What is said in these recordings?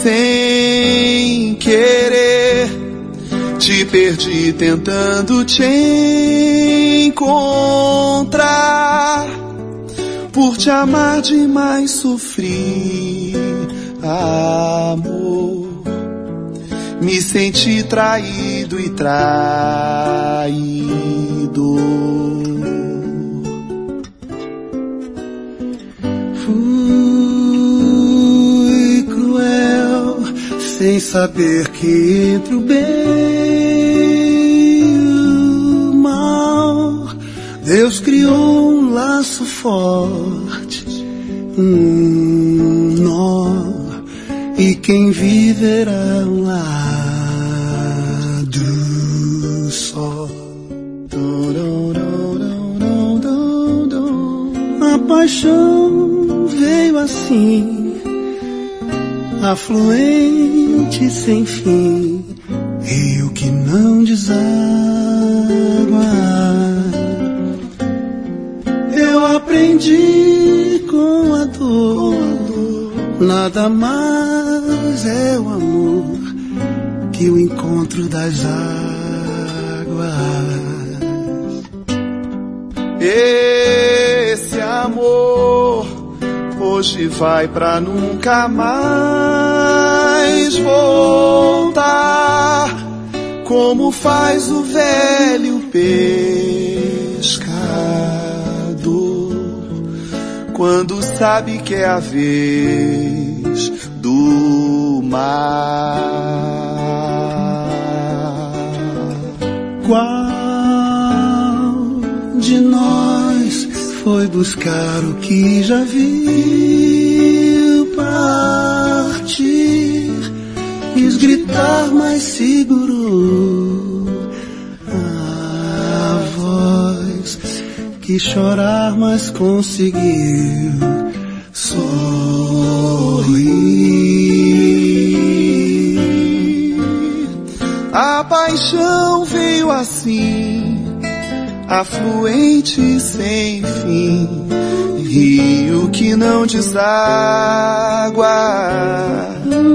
sem querer. Te perdi tentando te encontrar. Por te amar demais sofri, amor. Me senti traído e traído. Fui cruel, sem saber que entre o bem e o mal, Deus criou um laço forte, um nó, e quem viverá um lado só. A paixão veio assim, afluente sem fim, rio que não deságua. Eu aprendi com a dor, nada mais é o amor que o encontro das águas. Esse amor hoje vai pra nunca mais voltar, como faz o velho pescador quando sabe que é a vez do mar. Qual de nós foi buscar o que já viu partir? Quis gritar, mas segurou a voz. Quis chorar, mas conseguiu sorrir. A paixão veio assim, afluente sem fim, rio que não deságua.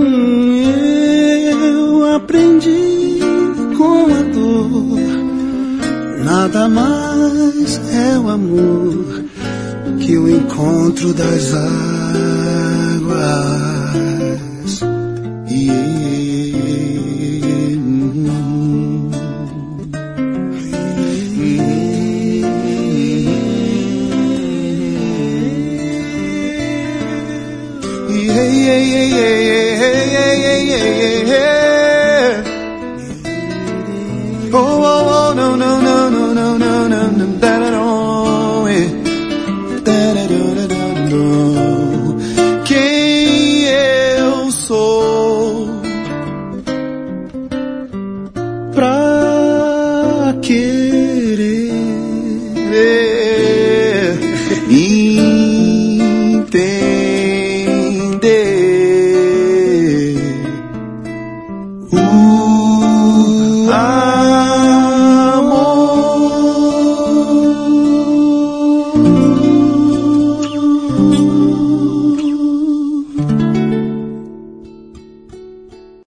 Eu aprendi com a dor, nada mais é o amor que o encontro das águas. Oh, oh, oh, no, no, no, no, no, no, no, no, that I don't.